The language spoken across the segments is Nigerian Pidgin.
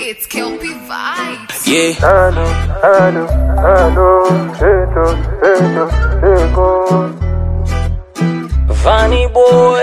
It's Kelpie Vibes. Yeah. Funny boy.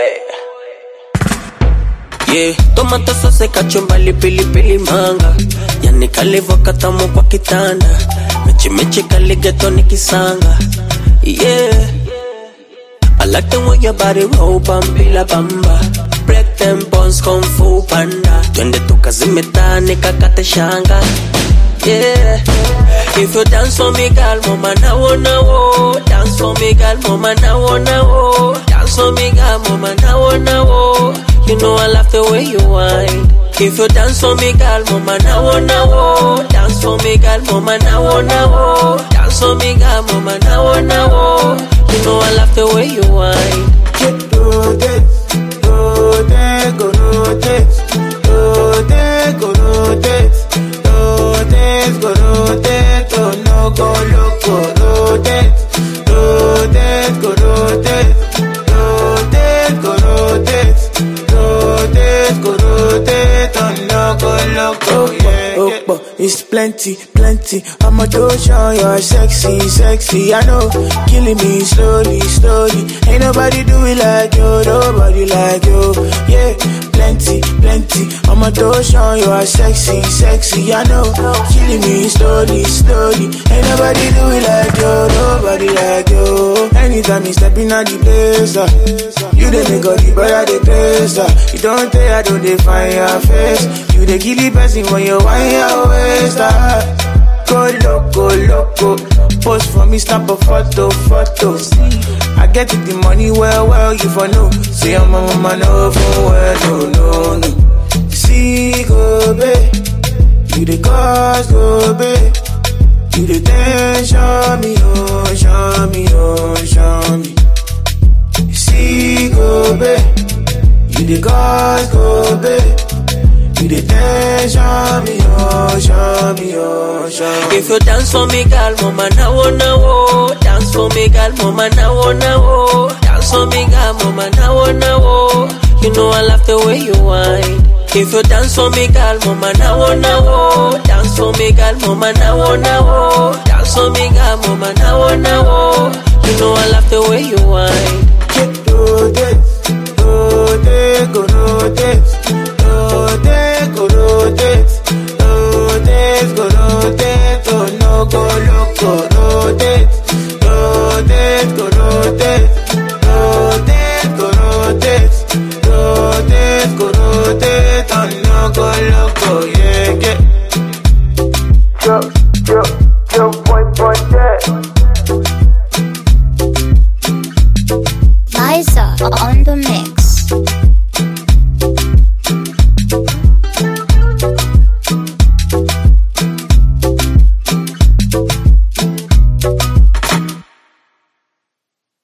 Yeah. Tomato sauce, kachumbali, pilipili manga. Yani kalivo katamu kwa kitanda. Mechi kaligeto nikisanga. Yeah. I like the way your body roll, bambila bamba. Break them bones, kung fu panda. Twende tukazimeta, nikakate shanga. Yeah. If you dance for me, girl, mama na wo. Dance for me, girl, mama na wo. Dance for me, girl, mama na wo. You know I love the way you whine. If you dance for me, girl, mama na wo. Dance for me, girl, mama na wo. Dance for me, girl, mama na wo. You know I love the way you whine. Rotate, go rotate, oh no go loco, rotate, go rotate, oh no go loco, yeah. It's plenty, I'ma do show you're sexy, I know, killing me slowly, ain't nobody do it like you, nobody like you, yeah, plenty, I'ma do show you're sexy, I know, killing me slowly, ain't nobody do it like you, nobody like you, anytime you step in at the place, you dey make all the brother the place, you don't tell I don't define your face, you dey kill the person when you want your waist, go loco, post for me, snap a photo, I get the money well, you for know, say I'm a mama, no, for well, no, see, go, babe, you the cause, go, babe, you the dance, show me, see, go, babe, you the cause, go, babe, you the dance, show me, If you dance for me, girl, mama na wo. Dance for me, girl, mama na wo. Dance for me, girl, mama na wo. You know I love the way you whine. If you dance for me, girl, mama na wo. Dance for me, girl, mama na wo. Dance for me, girl, mama na wo. You know